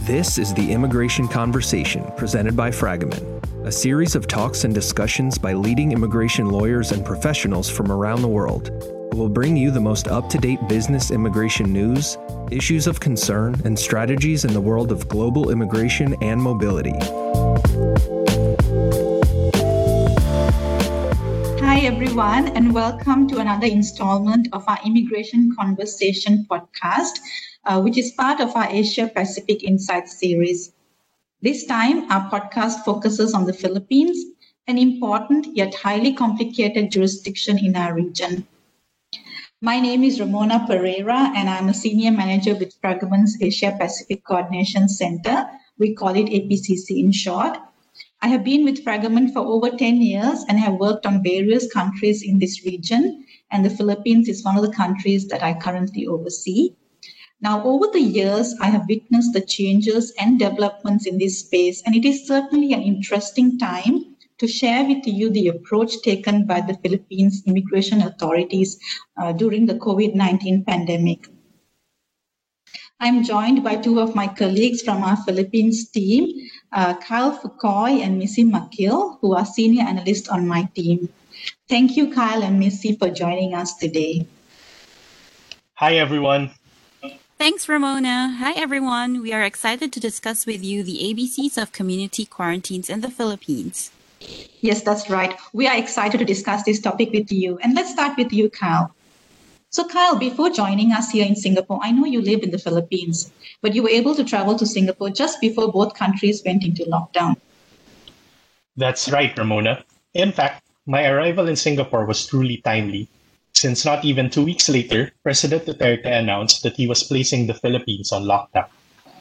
This is the Immigration Conversation presented by Fragament, a series of talks and discussions by leading immigration lawyers and professionals from around the world who will bring you the most up-to-date business immigration news, issues of concern, and strategies in the world of global immigration and mobility. Hi, everyone, and welcome to another installment of our Immigration Conversation podcast, which is part of our Asia Pacific Insights series. This time, our podcast focuses on the Philippines, an important yet highly complicated jurisdiction in our region. My name is Ramona Pereira, and I'm a senior manager with Fragament's Asia Pacific Coordination Center. We call it APCC in short. I have been with Fragament for over 10 years and have worked on various countries in this region, and the Philippines is one of the countries that I currently oversee. Now, over the years, I have witnessed the changes and developments in this space, and it is certainly an interesting time to share with you the approach taken by the Philippines immigration authorities during the COVID-19 pandemic. I'm joined by two of my colleagues from our Philippines team, Kyle Fukoy and Missy McGill, who are senior analysts on my team. Thank you, Kyle and Missy, for joining us today. Hi, everyone. Thanks, Ramona. Hi, everyone. We are excited to discuss with you the ABCs of community quarantines in the Philippines. Yes, that's right. We are excited to discuss this topic with you. And let's start with you, Kyle. So, Kyle, before joining us here in Singapore, I know you live in the Philippines, but you were able to travel to Singapore just before both countries went into lockdown. That's right, Ramona. In fact, my arrival in Singapore was truly timely, since not even 2 weeks later, President Duterte announced that he was placing the Philippines on lockdown.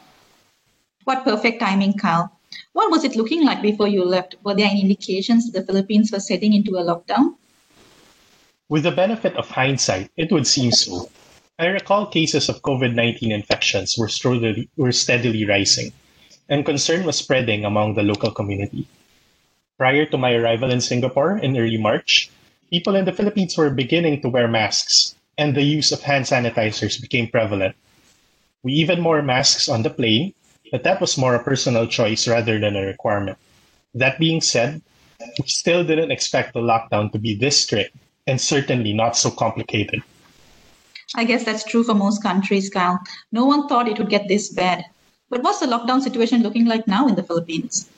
What perfect timing, Kyle. What was it looking like before you left? Were there any indications that the Philippines was heading into a lockdown? With the benefit of hindsight, it would seem so. I recall cases of COVID-19 infections were steadily rising, and concern was spreading among the local community. Prior to my arrival in Singapore in early March, people in the Philippines were beginning to wear masks, and the use of hand sanitizers became prevalent. We even wore masks on the plane, but that was more a personal choice rather than a requirement. That being said, we still didn't expect the lockdown to be this strict, and certainly not so complicated. I guess that's true for most countries, Kyle. No one thought it would get this bad. But what's the lockdown situation looking like now in the Philippines?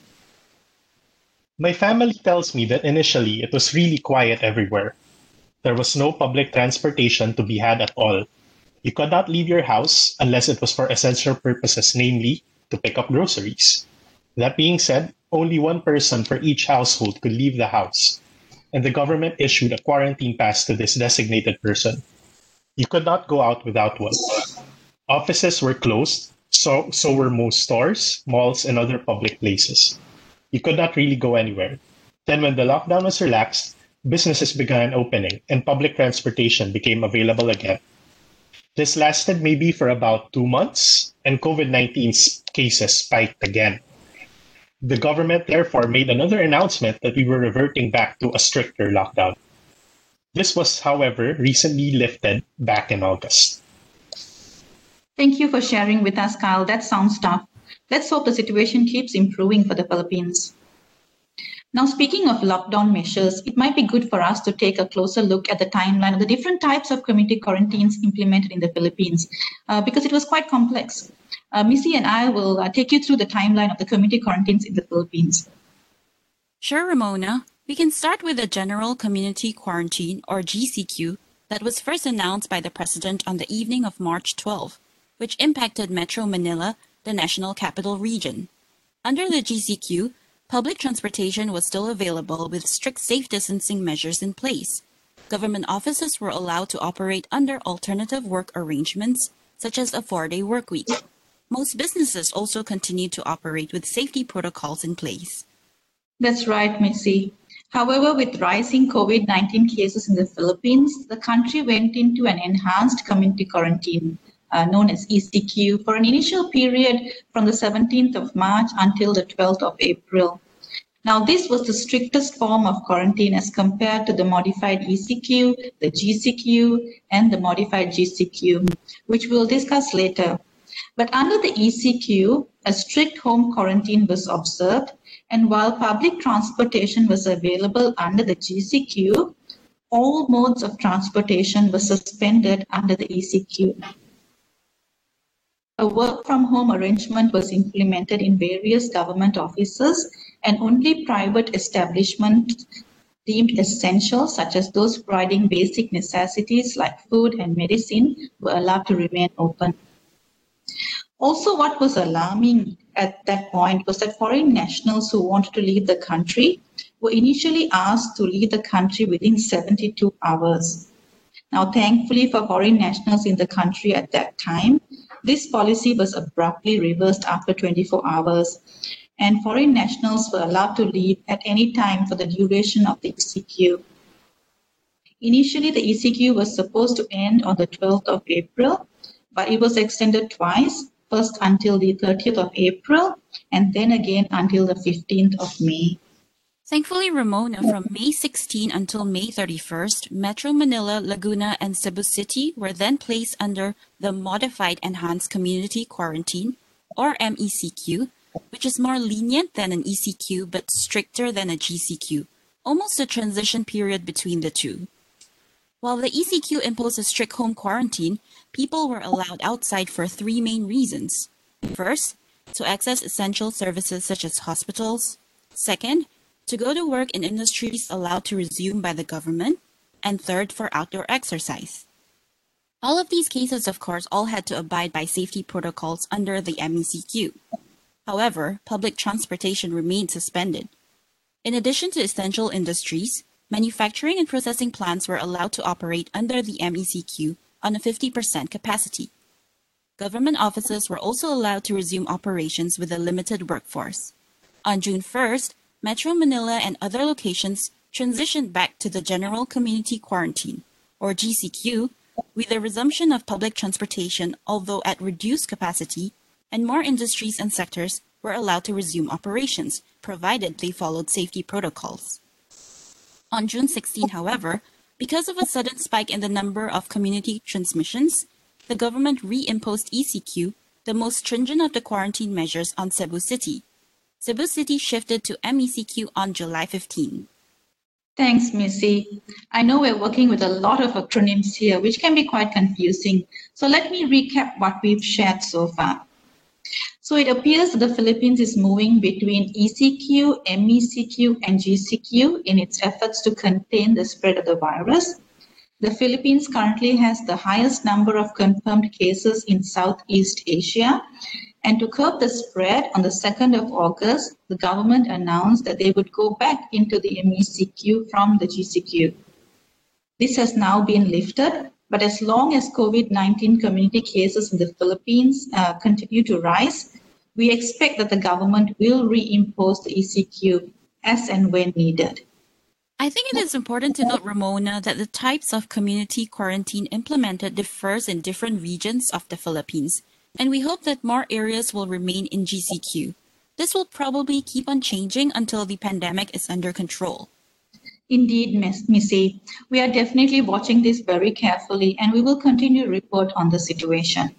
My family tells me that initially it was really quiet everywhere. There was no public transportation to be had at all. You could not leave your house unless it was for essential purposes, namely to pick up groceries. That being said, only one person for each household could leave the house, and the government issued a quarantine pass to this designated person. You could not go out without one. Offices were closed, so were most stores, malls, and other public places. You could not really go anywhere. Then when the lockdown was relaxed, businesses began opening and public transportation became available again. This lasted maybe for about 2 months, and COVID-19 cases spiked again. The government therefore made another announcement that we were reverting back to a stricter lockdown. This was, however, recently lifted back in August. Thank you for sharing with us, Kyle. That sounds tough. Let's hope the situation keeps improving for the Philippines. Now, speaking of lockdown measures, it might be good for us to take a closer look at the timeline of the different types of community quarantines implemented in the Philippines, because it was quite complex. Missy and I will take you through the timeline of the community quarantines in the Philippines. Sure, Ramona. We can start with the General Community Quarantine, or GCQ, that was first announced by the President on the evening of March 12, which impacted Metro Manila, the national capital region. Under the GCQ, public transportation was still available with strict safe distancing measures in place. Government offices were allowed to operate under alternative work arrangements, such as a 4-day workweek. Most businesses also continued to operate with safety protocols in place. That's right, Missy. However, with rising COVID-19 cases in the Philippines, the country went into an enhanced community quarantine, known as ECQ, for an initial period from the 17th of March until the 12th of April. Now, this was the strictest form of quarantine as compared to the modified ECQ, the GCQ, and the modified GCQ, which we'll discuss later. But under the ECQ, a strict home quarantine was observed, and while public transportation was available under the GCQ, all modes of transportation were suspended under the ECQ. A work-from-home arrangement was implemented in various government offices, and only private establishments deemed essential, such as those providing basic necessities like food and medicine, were allowed to remain open. Also, what was alarming at that point was that foreign nationals who wanted to leave the country were initially asked to leave the country within 72 hours. Now, thankfully for foreign nationals in the country at that time, this policy was abruptly reversed after 24 hours, and foreign nationals were allowed to leave at any time for the duration of the ECQ. Initially, the ECQ was supposed to end on the 12th of April, but it was extended twice, first until the 30th of April, and then again until the 15th of May. Thankfully, Ramona, from May 16 until May 31st, Metro Manila, Laguna, and Cebu City were then placed under the Modified Enhanced Community Quarantine, or MECQ, which is more lenient than an ECQ but stricter than a GCQ, almost a transition period between the two. While the ECQ imposed a strict home quarantine, people were allowed outside for three main reasons. First, to access essential services such as hospitals. Second, to go to work in industries allowed to resume by the government. And third, for outdoor exercise. All of these cases, of course, all had to abide by safety protocols under the MECQ. However, public transportation remained suspended. In addition to essential industries, manufacturing and processing plants were allowed to operate under the MECQ on a 50% capacity. Government offices were also allowed to resume operations with a limited workforce. On June 1st, Metro Manila and other locations transitioned back to the General Community Quarantine, or GCQ, with the resumption of public transportation, although at reduced capacity, and more industries and sectors were allowed to resume operations, provided they followed safety protocols. On June 16, however, because of a sudden spike in the number of community transmissions, the government reimposed ECQ, the most stringent of the quarantine measures, on Cebu City. Cebu City shifted to MECQ on July 15. Thanks, Missy. I know we're working with a lot of acronyms here, which can be quite confusing. So let me recap what we've shared so far. So it appears that the Philippines is moving between ECQ, MECQ, and GCQ in its efforts to contain the spread of the virus. The Philippines currently has the highest number of confirmed cases in Southeast Asia. And to curb the spread, on the 2nd of August, the government announced that they would go back into the MECQ from the GCQ. This has now been lifted, but as long as COVID-19 community cases in the Philippines continue to rise, we expect that the government will reimpose the ECQ as and when needed. I think it is important to note, Ramona, that the types of community quarantine implemented differs in different regions of the Philippines, and we hope that more areas will remain in GCQ. This will probably keep on changing until the pandemic is under control. Indeed, Missy. We are definitely watching this very carefully, and we will continue to report on the situation.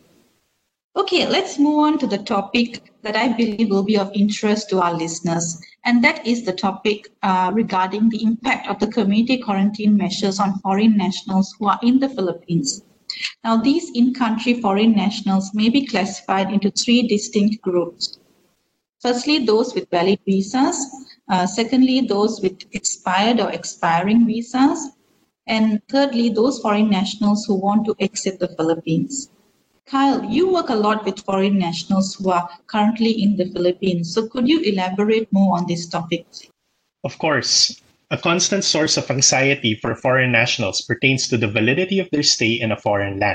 Okay, let's move on to the topic that I believe will be of interest to our listeners, and that is the topic regarding the impact of the community quarantine measures on foreign nationals who are in the Philippines. Now, these in-country foreign nationals may be classified into three distinct groups. Firstly, those with valid visas. Secondly, those with expired or expiring visas. And thirdly, those foreign nationals who want to exit the Philippines. Kyle, you work a lot with foreign nationals who are currently in the Philippines. So could you elaborate more on this topic? Of course. A constant source of anxiety for foreign nationals pertains to the validity of their stay in a foreign land.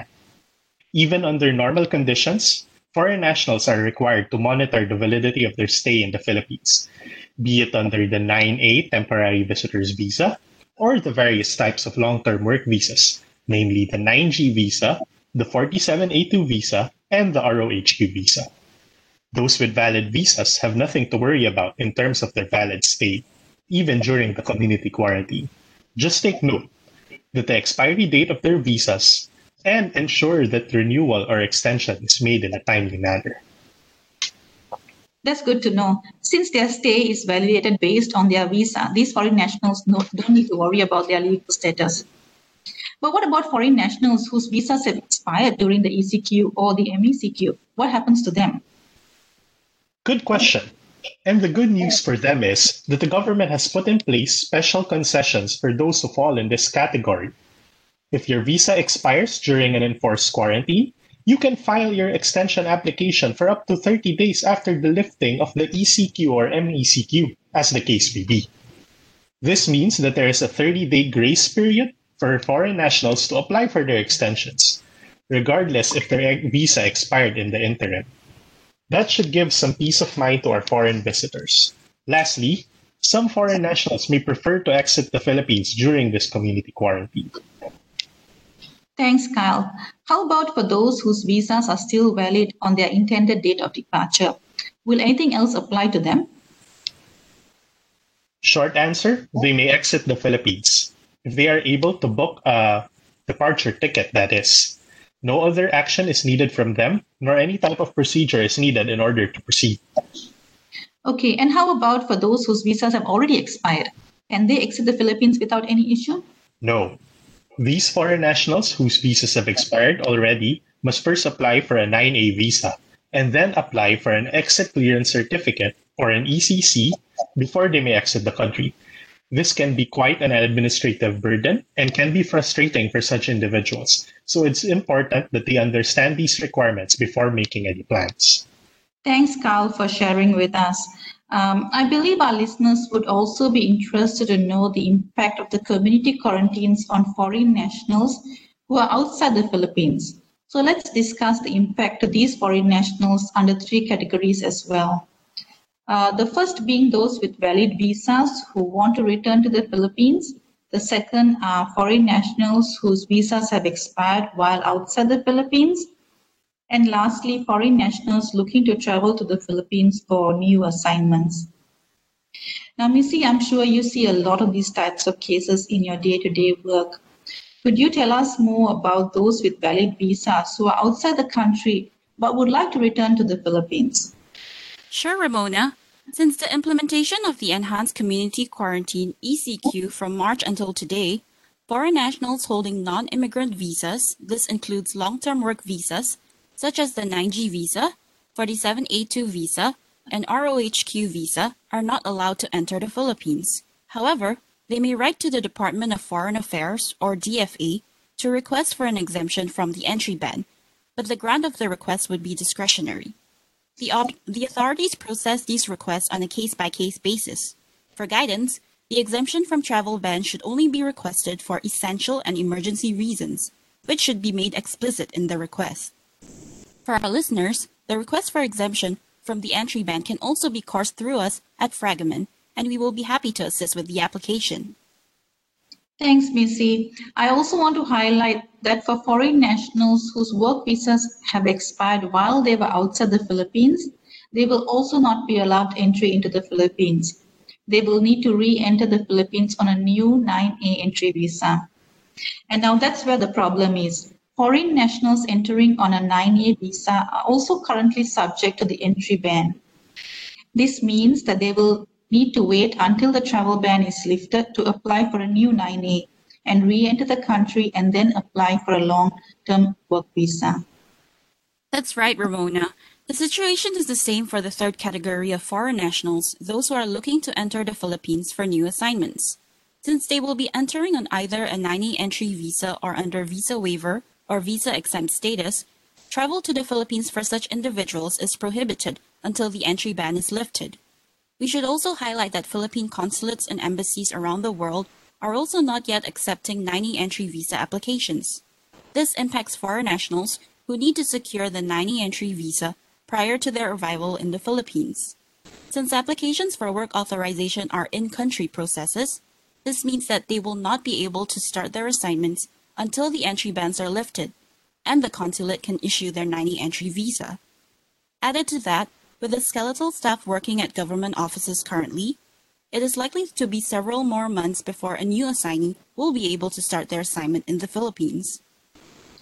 Even under normal conditions, foreign nationals are required to monitor the validity of their stay in the Philippines, be it under the 9A temporary visitor's visa or the various types of long-term work visas, namely the 9G visa, the 47A2 visa, and the ROHQ visa. Those with valid visas have nothing to worry about in terms of their valid stay, even during the community quarantine. Just take note that the expiry date of their visas and ensure that renewal or extension is made in a timely manner. That's good to know. Since their stay is validated based on their visa, these foreign nationals don't need to worry about their legal status. But what about foreign nationals whose visas have expired during the ECQ or the MECQ? What happens to them? Good question. And the good news for them is that the government has put in place special concessions for those who fall in this category. If your visa expires during an enforced quarantine, you can file your extension application for up to 30 days after the lifting of the ECQ or MECQ, as the case may be. This means that there is a 30-day grace period for foreign nationals to apply for their extensions, regardless if their visa expired in the interim. That should give some peace of mind to our foreign visitors. Lastly, some foreign nationals may prefer to exit the Philippines during this community quarantine. Thanks, Kyle. How about for those whose visas are still valid on their intended date of departure? Will anything else apply to them? Short answer, they may exit the Philippines. If they are able to book a departure ticket, that is. No other action is needed from them, nor any type of procedure is needed in order to proceed. Okay, and how about for those whose visas have already expired? Can they exit the Philippines without any issue? No. These foreign nationals whose visas have expired already must first apply for a 9A visa and then apply for an exit clearance certificate or an ECC before they may exit the country. This can be quite an administrative burden and can be frustrating for such individuals. So it's important that they understand these requirements before making any plans. Thanks, Carl, for sharing with us. I believe our listeners would also be interested to know the impact of the community quarantines on foreign nationals who are outside the Philippines. So let's discuss the impact to these foreign nationals under 3 categories as well. The first being those with valid visas who want to return to the Philippines. The second are foreign nationals whose visas have expired while outside the Philippines. And lastly, foreign nationals looking to travel to the Philippines for new assignments. Now, Missy, I'm sure you see a lot of these types of cases in your day-to-day work. Could you tell us more about those with valid visas who are outside the country but would like to return to the Philippines? Sure, Ramona. Since the implementation of the Enhanced Community Quarantine ECQ from March until today, foreign nationals holding non-immigrant visas, this includes long-term work visas, such as the 9G visa, 47A2 visa, and ROHQ visa, are not allowed to enter the Philippines. However, they may write to the Department of Foreign Affairs, or DFA, to request for an exemption from the entry ban, but the grant of the request would be discretionary. The authorities process these requests on a case-by-case basis. For guidance, the exemption from travel ban should only be requested for essential and emergency reasons, which should be made explicit in the request. For our listeners, the request for exemption from the entry ban can also be coursed through us at Fragaman, and we will be happy to assist with the application. Thanks, Missy. I also want to highlight that for foreign nationals whose work visas have expired while they were outside the Philippines, they will also not be allowed entry into the Philippines. They will need to re-enter the Philippines on a new 9A entry visa. And now that's where the problem is. Foreign nationals entering on a 9A visa are also currently subject to the entry ban. This means that they will need to wait until the travel ban is lifted to apply for a new 9A and re-enter the country and then apply for a long-term work visa. That's right, Ramona. The situation is the same for the third category of foreign nationals, those who are looking to enter the Philippines for new assignments. Since they will be entering on either a 9A entry visa or under visa waiver or visa-exempt status, travel to the Philippines for such individuals is prohibited until the entry ban is lifted. We should also highlight that Philippine consulates and embassies around the world are also not yet accepting 9A entry visa applications. This impacts foreign nationals who need to secure the 9A entry visa prior to their arrival in the Philippines. Since applications for work authorization are in-country processes, this means that they will not be able to start their assignments until the entry bans are lifted, and the consulate can issue their 9A entry visa. Added to that, with the skeletal staff working at government offices currently, it is likely to be several more months before a new assignee will be able to start their assignment in the Philippines.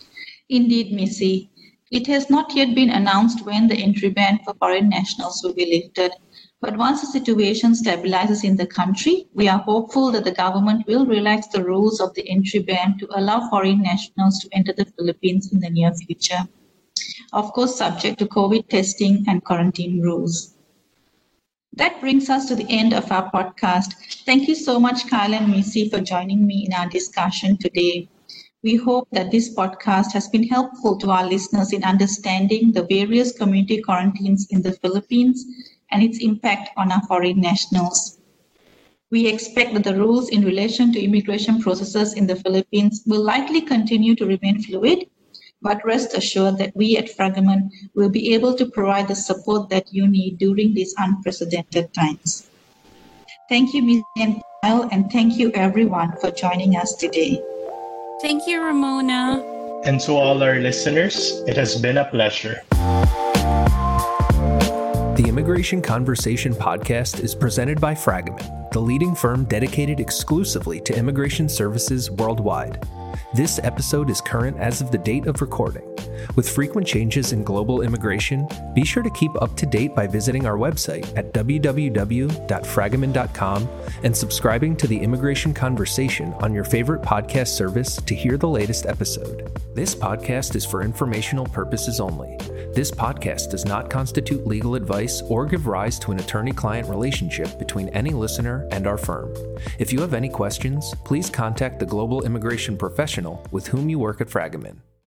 Indeed, Missy. It has not yet been announced when the entry ban for foreign nationals will be lifted. But once the situation stabilizes in the country, we are hopeful that the government will relax the rules of the entry ban to allow foreign nationals to enter the Philippines in the near future. Of course, subject to COVID testing and quarantine rules. That brings us to the end of our podcast. Thank you so much, Kyle and Missy, for joining me in our discussion today. We hope that this podcast has been helpful to our listeners in understanding the various community quarantines in the Philippines and its impact on our foreign nationals. We expect that the rules in relation to immigration processes in the Philippines will likely continue to remain fluid, but rest assured that we at Fragment will be able to provide the support that you need during these unprecedented times. Thank you, Ms. and Kyle, and thank you everyone for joining us today. Thank you, Ramona. And to all our listeners, it has been a pleasure. The Immigration Conversation podcast is presented by Fragment, the leading firm dedicated exclusively to immigration services worldwide. This episode is current as of the date of recording. With frequent changes in global immigration, be sure to keep up to date by visiting our website at www.fragment.com and subscribing to the Immigration Conversation on your favorite podcast service to hear the latest episode. This podcast is for informational purposes only. This podcast does not constitute legal advice or give rise to an attorney-client relationship between any listener and our firm. If you have any questions, please contact the global immigration professional with whom you work at Fragment.